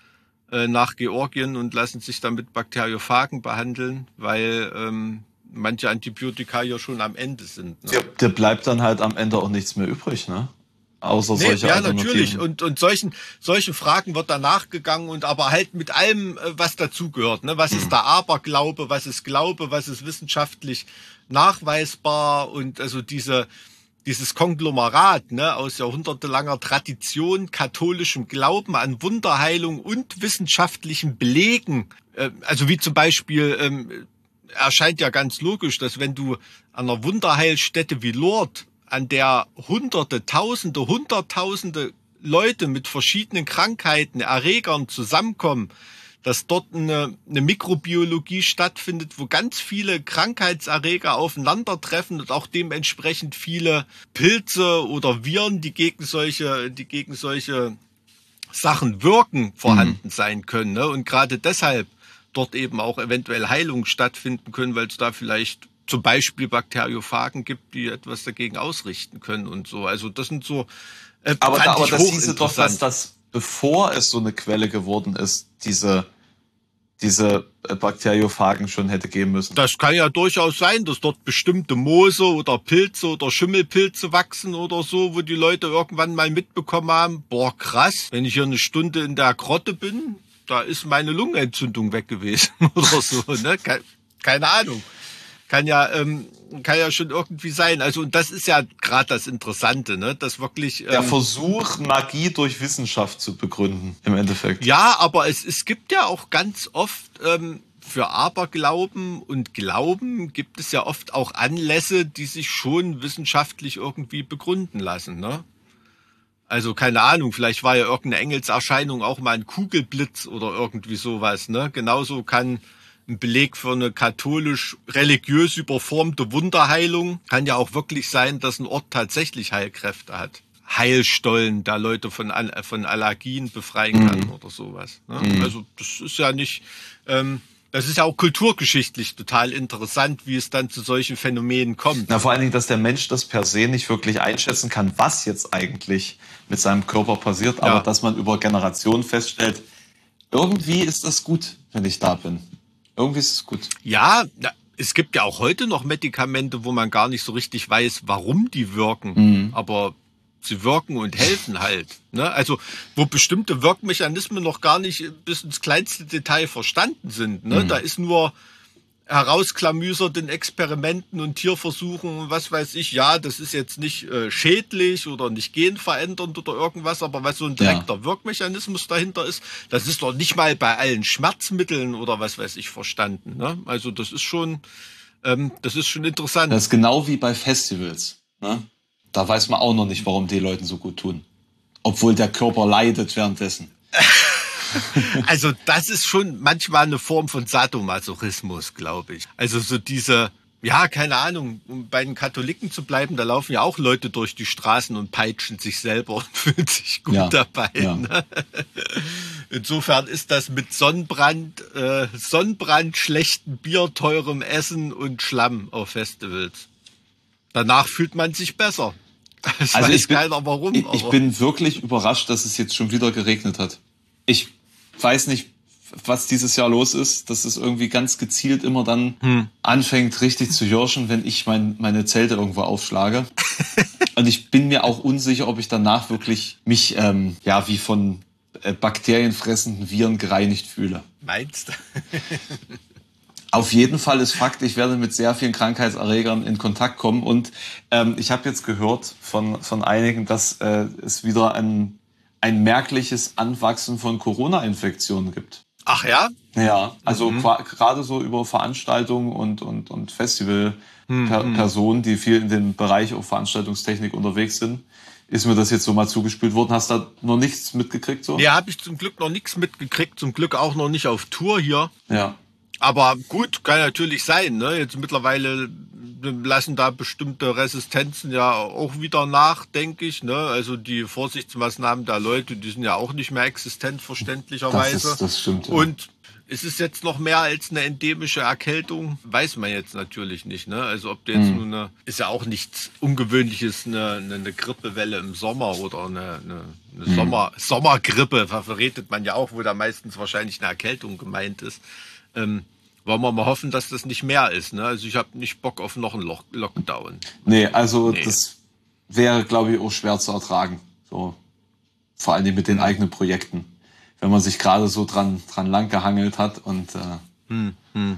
äh, nach Georgien und lassen sich dann mit Bakteriophagen behandeln, weil ähm, manche Antibiotika ja schon am Ende sind. Ne? Der, der bleibt dann halt am Ende auch nichts mehr übrig, ne? Außer Nee, solche ja, Alternativen. natürlich. Und, und solchen, solche Fragen wird danach gegangen und aber halt mit allem, äh, was dazugehört. Ne? Was ist da Aberglaube, was ist Glaube, was ist wissenschaftlich nachweisbar und also diese, dieses Konglomerat, ne, aus jahrhundertelanger Tradition, katholischem Glauben an Wunderheilung und wissenschaftlichen Belegen. Äh, also wie zum Beispiel, ähm, erscheint ja ganz logisch, dass wenn du an einer Wunderheilstätte wie Lourdes, an der Hunderte, Tausende, Hunderttausende Leute mit verschiedenen Krankheiten, Erregern zusammenkommen, dass dort eine, eine Mikrobiologie stattfindet, wo ganz viele Krankheitserreger aufeinandertreffen und auch dementsprechend viele Pilze oder Viren, die gegen solche, die gegen solche Sachen wirken, vorhanden sein können. Ne? Und gerade deshalb dort eben auch eventuell Heilungen stattfinden können, weil es da vielleicht zum Beispiel Bakteriophagen gibt, die etwas dagegen ausrichten können und so. Also das sind so. Äh, aber fand da, aber ich das hieße doch, dass hochinteressant. das, bevor es so eine Quelle geworden ist, diese, diese äh, Bakteriophagen schon hätte geben müssen. Das kann ja durchaus sein, dass dort bestimmte Moose oder Pilze oder Schimmelpilze wachsen oder so, wo die Leute irgendwann mal mitbekommen haben, boah krass, wenn ich hier eine Stunde in der Grotte bin, da ist meine Lungenentzündung weg gewesen oder so, ne? Keine, keine Ahnung. Kann ja, ähm, kann ja schon irgendwie sein. Also, und das ist ja gerade das Interessante, ne? Dass wirklich. Ähm, Der Versuch, Magie durch Wissenschaft zu begründen, im Endeffekt. Ja, aber es, es gibt ja auch ganz oft ähm, für Aberglauben und Glauben gibt es ja oft auch Anlässe, die sich schon wissenschaftlich irgendwie begründen lassen, ne? Also keine Ahnung, vielleicht war ja irgendeine Engelserscheinung auch mal ein Kugelblitz oder irgendwie sowas, ne? Genauso kann ein Beleg für eine katholisch-religiös überformte Wunderheilung kann ja auch wirklich sein, dass ein Ort tatsächlich Heilkräfte hat. Heilstollen, da Leute von, von Allergien befreien kann mhm. oder sowas. Ne? Mhm. Also das ist ja nicht, ähm, das ist ja auch kulturgeschichtlich total interessant, wie es dann zu solchen Phänomenen kommt. Na, vor allen Dingen, dass der Mensch das per se nicht wirklich einschätzen kann, was jetzt eigentlich mit seinem Körper passiert, aber ja. dass man über Generationen feststellt, irgendwie ist das gut, wenn ich da bin. Irgendwie ist es gut. Ja, es gibt ja auch heute noch Medikamente, wo man gar nicht so richtig weiß, warum die wirken. Mhm. Aber sie wirken und helfen halt. Ne? Also wo bestimmte Wirkmechanismen noch gar nicht bis ins kleinste Detail verstanden sind. Ne? Mhm. Da ist nur herausklamüsert in Experimenten und Tierversuchen, was weiß ich, ja, das ist jetzt nicht äh, schädlich oder nicht genverändernd oder irgendwas, aber was so ein direkter ja. Wirkmechanismus dahinter ist, das ist doch nicht mal bei allen Schmerzmitteln oder was weiß ich verstanden. Ne? Also das ist schon, ähm, das ist schon interessant. Das ist genau wie bei Festivals. Ne? Da weiß man auch noch nicht, warum die Leuten so gut tun. Obwohl der Körper leidet währenddessen. Also das ist schon manchmal eine Form von Sadomasochismus, glaube ich. Also so diese, ja, keine Ahnung, um bei den Katholiken zu bleiben, da laufen ja auch Leute durch die Straßen und peitschen sich selber und fühlen sich gut ja, dabei. Ja. Ne? Insofern ist das mit Sonnenbrand, äh, Sonnenbrand, schlechtem Bier, teurem Essen und Schlamm auf Festivals. Danach fühlt man sich besser. Das also weiß ich bin, keiner warum. Ich, ich bin wirklich überrascht, dass es jetzt schon wieder geregnet hat. Ich weiß nicht, was dieses Jahr los ist, dass es irgendwie ganz gezielt immer dann hm. anfängt, richtig zu jorschen, wenn ich mein, meine Zelte irgendwo aufschlage. Und ich bin mir auch unsicher, ob ich danach wirklich mich ähm, ja wie von äh, bakterienfressenden Viren gereinigt fühle. Meinst du? Auf jeden Fall ist Fakt, ich werde mit sehr vielen Krankheitserregern in Kontakt kommen. Und ähm, ich habe jetzt gehört von, von einigen, dass äh, es wieder ein ein merkliches Anwachsen von Corona-Infektionen gibt. Ach ja? Ja, also mhm. gerade so über Veranstaltungen und, und, und Festivalpersonen, mhm. die viel in dem Bereich auch Veranstaltungstechnik unterwegs sind, ist mir das jetzt so mal zugespielt worden. Hast du da noch nichts mitgekriegt? So? Ja, habe ich zum Glück noch nichts mitgekriegt. Zum Glück auch noch nicht auf Tour hier. Ja. Aber gut, kann natürlich sein. Ne? Jetzt mittlerweile lassen da bestimmte Resistenzen ja auch wieder nach, denke ich. Ne? Also die Vorsichtsmaßnahmen der Leute, die sind ja auch nicht mehr existent, verständlicherweise. Das, ist, das stimmt. Ja. Und ist es jetzt noch mehr als eine endemische Erkältung? Weiß man jetzt natürlich nicht. Ne? Also ob jetzt mhm. nur eine, ist ja auch nichts Ungewöhnliches, eine, eine, eine Grippewelle im Sommer oder eine, eine, eine mhm. Sommer, Sommergrippe, verredet man ja auch, wo da meistens wahrscheinlich eine Erkältung gemeint ist. Ähm, wollen wir mal hoffen, dass das nicht mehr ist. Ne? Also ich habe nicht Bock auf noch einen Lock- Lockdown. Nee, also nee. Das wäre, glaube ich, auch schwer zu ertragen. So, vor allem mit den eigenen Projekten. Wenn man sich gerade so dran, dran lang gehangelt hat und äh hm, hm.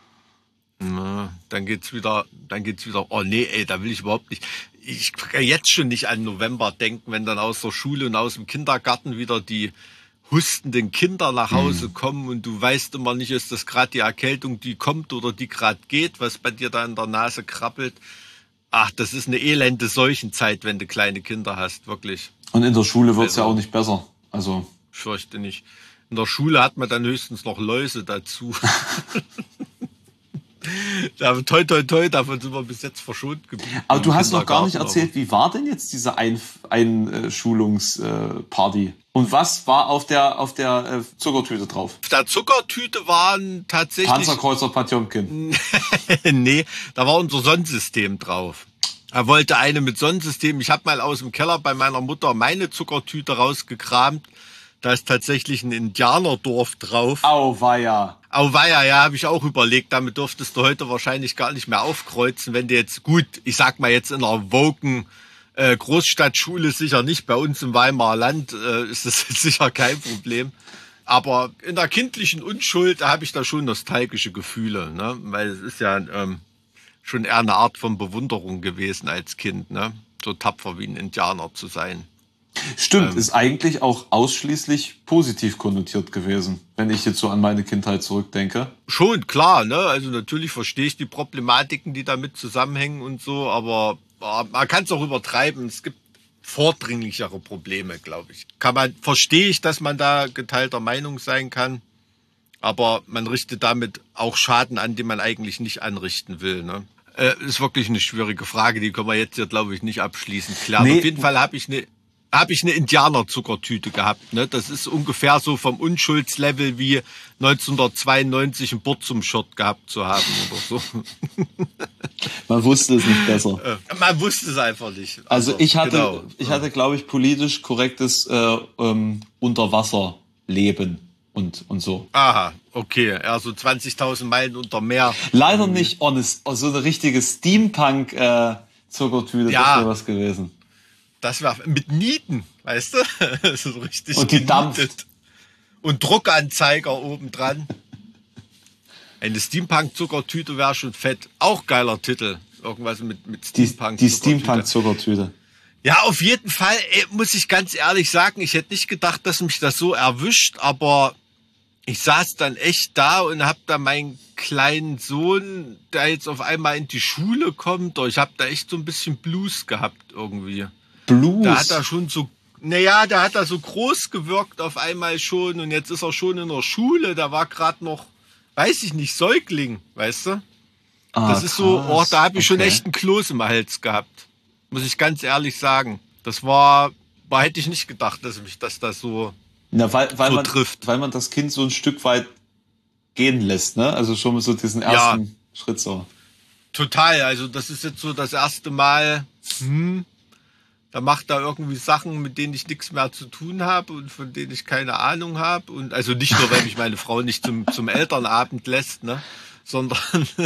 Na, dann geht's wieder, dann geht's wieder, oh nee, ey, da will ich überhaupt nicht. Ich kann jetzt schon nicht an November denken, wenn dann aus der Schule und aus dem Kindergarten wieder die hustenden Kinder nach Hause mhm. kommen und du weißt immer nicht, ist das gerade die Erkältung, die kommt oder die gerade geht, was bei dir da in der Nase krabbelt. Ach, das ist eine elende Seuchenzeit, wenn du kleine Kinder hast, wirklich. Und in der Schule wird's also, ja auch nicht besser. Also ich fürchte nicht. In der Schule hat man dann höchstens noch Läuse dazu. Aber toi, toi, toi, davon sind wir bis jetzt verschont geblieben. Aber du hast noch gar nicht erzählt, wie war denn jetzt diese Einschulungsparty? Und was war auf der, auf der Zuckertüte drauf? Auf der Zuckertüte waren tatsächlich... Panzerkreuzer Potjomkin. Nee, da war unser Sonnensystem drauf. Er wollte eine mit Sonnensystem. Ich habe mal aus dem Keller bei meiner Mutter meine Zuckertüte rausgekramt. Da ist tatsächlich ein Indianerdorf drauf. Auweia. Auweia, ja, habe ich auch überlegt. Damit dürftest du heute wahrscheinlich gar nicht mehr aufkreuzen, wenn du jetzt, gut, ich sag mal jetzt in einer woken äh, Großstadtschule sicher nicht. Bei uns im Weimarer Land äh, ist das sicher kein Problem. Aber in der kindlichen Unschuld, da habe ich da schon nostalgische Gefühle, ne? Weil es ist ja ähm, schon eher eine Art von Bewunderung gewesen als Kind, ne? So tapfer wie ein Indianer zu sein. Stimmt, Ähm. ist eigentlich auch ausschließlich positiv konnotiert gewesen, wenn ich jetzt so an meine Kindheit zurückdenke. Schon, klar, ne? Also natürlich verstehe ich die Problematiken, die damit zusammenhängen und so, aber äh, man kann es auch übertreiben. Es gibt vordringlichere Probleme, glaube ich. Kann man, verstehe ich, dass man da geteilter Meinung sein kann, aber man richtet damit auch Schaden an, den man eigentlich nicht anrichten will, ne? Äh, ist wirklich eine schwierige Frage, die können wir jetzt hier, glaube ich, nicht abschließend klären. Nee. Auf jeden Fall habe ich eine habe ich eine Indianerzuckertüte gehabt. Ne? Das ist ungefähr so vom Unschuldslevel wie neunzehnhundertzweiundneunzig ein Burzum-Shirt gehabt zu haben oder so. Man wusste es nicht besser. Äh, Man wusste es einfach nicht. Also ich hatte, genau. ich hatte, glaube ich, politisch korrektes äh, ähm, Unterwasserleben und und so. Aha, okay. Ja, so zwanzigtausend Meilen unter Meer. Leider nicht honest, so eine richtige Steampunk äh, Zuckertüte, Ja. das wäre was gewesen. Das war mit Nieten, weißt du? Das ist so richtig Und die dampft. genietet. Und Druckanzeiger obendran. Eine Steampunk-Zuckertüte wäre schon fett. Auch geiler Titel. Irgendwas mit, mit Die, Steampunk. die Steampunk Zuckertüte. Ja, auf jeden Fall, ey, muss ich ganz ehrlich sagen, ich hätte nicht gedacht, dass mich das so erwischt, aber ich saß dann echt da und hab da meinen kleinen Sohn, der jetzt auf einmal in die Schule kommt, ich hab da echt so ein bisschen Blues gehabt irgendwie. Blues. Da hat er schon so, naja, da hat er so groß gewirkt auf einmal schon und jetzt ist er schon in der Schule, da war gerade noch, weiß ich nicht, Säugling, weißt du? Ah, Das ist so, oh, krass. da habe ich schon Okay. echt einen Kloß im Hals gehabt. Muss ich ganz ehrlich sagen. Das war, war hätte ich nicht gedacht, dass mich das, das so, Ja, weil, weil, so man, trifft. weil man das Kind so ein Stück weit gehen lässt, ne? Also schon so diesen ersten Schritt so. total. Also das ist jetzt so das erste Mal, hm, da macht er irgendwie Sachen, mit denen ich nichts mehr zu tun habe und von denen ich keine Ahnung habe. Und also nicht nur, weil mich meine Frau nicht zum, zum Elternabend lässt, ne? Sondern,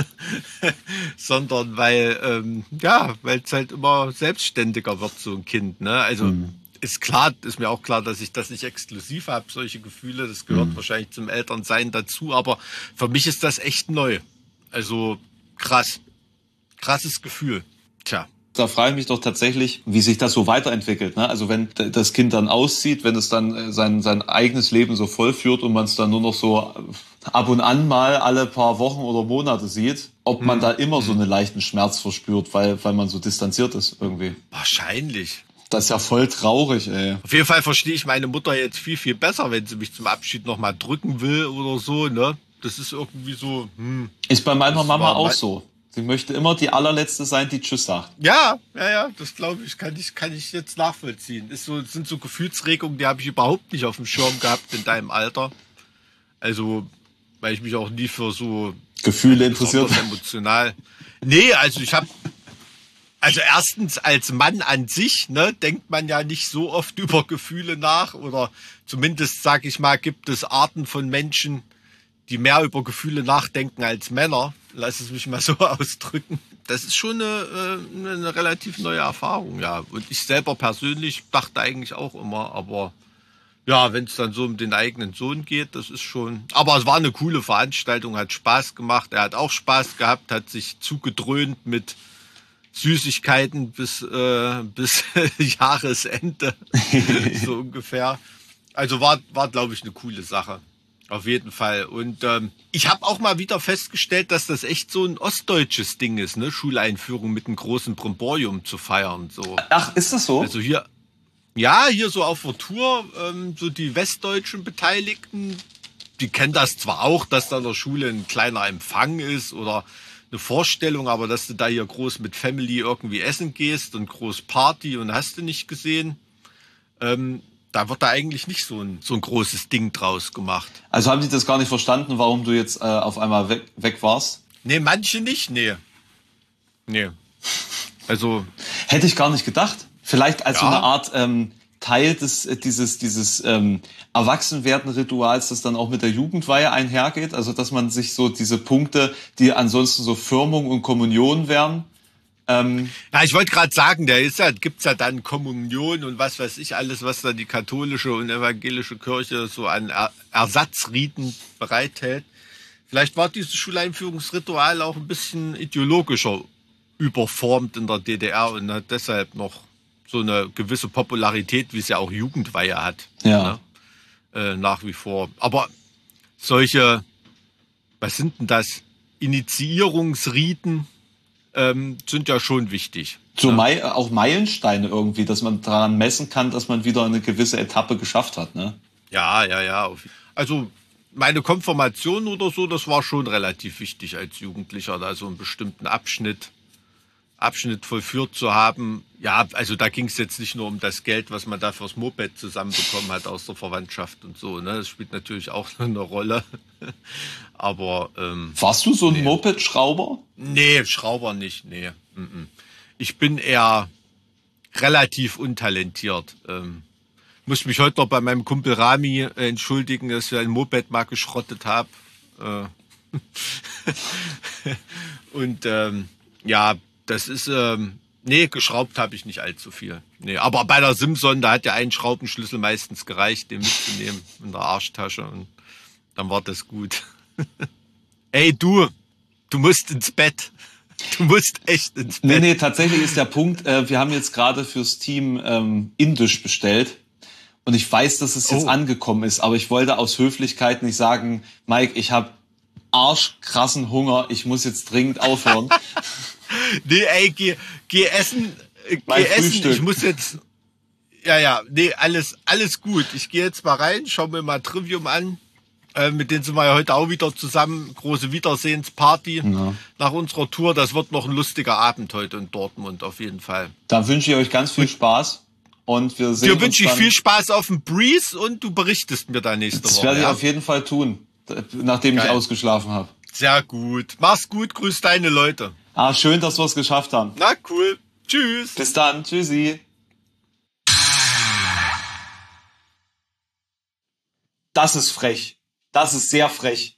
sondern weil, ähm, ja, weil es halt immer selbstständiger wird, so ein Kind, ne? Also Mhm. ist klar, ist mir auch klar, dass ich das nicht exklusiv habe, solche Gefühle. Das gehört wahrscheinlich zum Elternsein dazu, aber für mich ist das echt neu. Also krass. Krasses Gefühl. Tja. Da frage ich mich doch tatsächlich, wie sich das so weiterentwickelt. Ne? Also wenn d- das Kind dann auszieht, wenn es dann äh, sein, sein eigenes Leben so vollführt und man es dann nur noch so äh, ab und an mal alle paar Wochen oder Monate sieht, ob man da immer so einen leichten Schmerz verspürt, weil, weil man so distanziert ist irgendwie. Wahrscheinlich. Das ist ja voll traurig, ey. Auf jeden Fall verstehe ich meine Mutter jetzt viel, viel besser, wenn sie mich zum Abschied nochmal drücken will oder so, ne? Das ist irgendwie so, hm. Ist bei meiner Das Mama war auch mein- so. Sie möchte immer die allerletzte sein, die Tschüss sagt. Ja, ja, ja, das glaube ich, kann ich, kann ich jetzt nachvollziehen. Ist so, das sind so Gefühlsregungen, die habe ich überhaupt nicht auf dem Schirm gehabt in deinem Alter. Also, weil ich mich auch nie für so Gefühle interessiert. besonders emotional. Nee, also ich habe, also erstens als Mann an sich, ne, denkt man ja nicht so oft über Gefühle nach oder zumindest, sag ich mal, gibt es Arten von Menschen, die mehr über Gefühle nachdenken als Männer. Lass es mich mal so ausdrücken. Das ist schon eine, äh, eine relativ neue Erfahrung, ja. Und ich selber persönlich dachte eigentlich auch immer, aber ja, wenn es dann so um den eigenen Sohn geht, das ist schon. Aber es war eine coole Veranstaltung, hat Spaß gemacht. Er hat auch Spaß gehabt, hat sich zugedröhnt mit Süßigkeiten bis, äh, bis Jahresende, so ungefähr. Also war, war glaube ich, eine coole Sache. Auf jeden Fall. Und ähm, ich habe auch mal wieder festgestellt, dass das echt so ein ostdeutsches Ding ist, ne? Schuleinführung mit einem großen Brimborium zu feiern. So. Ach, ist das so? Also hier, ja, hier so auf der Tour, ähm, so die westdeutschen Beteiligten, die kennen das zwar auch, dass da in der Schule ein kleiner Empfang ist oder eine Vorstellung, aber dass du da hier groß mit Family irgendwie essen gehst und groß Party und hast du nicht gesehen, ähm, da wird da eigentlich nicht so ein, so ein großes Ding draus gemacht. Also haben die das gar nicht verstanden, warum du jetzt äh, auf einmal weg, weg warst? Nee, manche nicht, nee. Nee. Also, Hätte ich gar nicht gedacht. Vielleicht als so Ja. eine Art ähm, Teil des äh, dieses dieses ähm, Erwachsenwerden-Rituals, das dann auch mit der Jugendweihe einhergeht. Also dass man sich so diese Punkte, die ansonsten so Firmung und Kommunion wären. Ähm, ja, ich wollte gerade sagen, da ist ja, gibt's ja dann Kommunion und was weiß ich alles, was da die katholische und evangelische Kirche so an er Ersatzriten bereithält. Vielleicht war dieses Schuleinführungsritual auch ein bisschen ideologischer überformt in der D D R und hat deshalb noch so eine gewisse Popularität, wie es ja auch Jugendweihe hat. Ja. Ne? Äh, nach wie vor. Aber solche, was sind denn das? Initiierungsriten ähm, sind ja schon wichtig. So ne? Mei- auch Meilensteine irgendwie, dass man daran messen kann, dass man wieder eine gewisse Etappe geschafft hat, ne? Ja, ja, ja. Also meine Konfirmation oder so, das war schon relativ wichtig als Jugendlicher, da so einen bestimmten Abschnitt, Abschnitt vollführt zu haben. Ja, also da ging es jetzt nicht nur um das Geld, was man da fürs Moped zusammenbekommen hat aus der Verwandtschaft und so. Ne? Das spielt natürlich auch eine Rolle. Aber ähm, Warst du so ein Nee. Moped-Schrauber? nee, Schrauber nicht, nee. Mhm. Ich bin eher relativ untalentiert. Ähm, muss mich heute noch bei meinem Kumpel Rami äh, entschuldigen, dass wir ein Moped mal geschrottet haben. Äh, und ähm, ja, das ist, ähm, nee, geschraubt habe ich nicht allzu viel. Nee, aber bei der Simson, da hat ja ein Schraubenschlüssel meistens gereicht, den mitzunehmen in der Arschtasche und dann war das gut. Ey, du, du musst ins Bett. Du musst echt ins Bett. Nee, nee, tatsächlich ist der Punkt, äh, wir haben jetzt gerade fürs Team ähm, Indisch bestellt und ich weiß, dass es jetzt Oh. angekommen ist, aber ich wollte aus Höflichkeit nicht sagen, Mike, ich habe arschkrassen Hunger, ich muss jetzt dringend aufhören. Nee, ey, geh, geh essen. Äh, Mein geh essen. Frühstück. Ich muss jetzt. Ja, ja, nee, alles, alles gut. Ich gehe jetzt mal rein, schau mir mal Trivium an. Äh, mit denen sind wir ja heute auch wieder zusammen. Große Wiedersehensparty Ja. nach unserer Tour. Das wird noch ein lustiger Abend heute in Dortmund, auf jeden Fall. Dann wünsche ich euch ganz viel Spaß und wir sehen Dir uns wünsche ich dann. viel Spaß auf dem Breeze und du berichtest mir dann nächste Das Woche. werde ich Ja? auf jeden Fall tun, nachdem Geil. ich ausgeschlafen habe. Sehr gut. Mach's gut, grüß deine Leute. Ah, schön, dass wir es geschafft haben. Na cool. Tschüss. Bis dann, tschüssi. Das ist frech. Das ist sehr frech.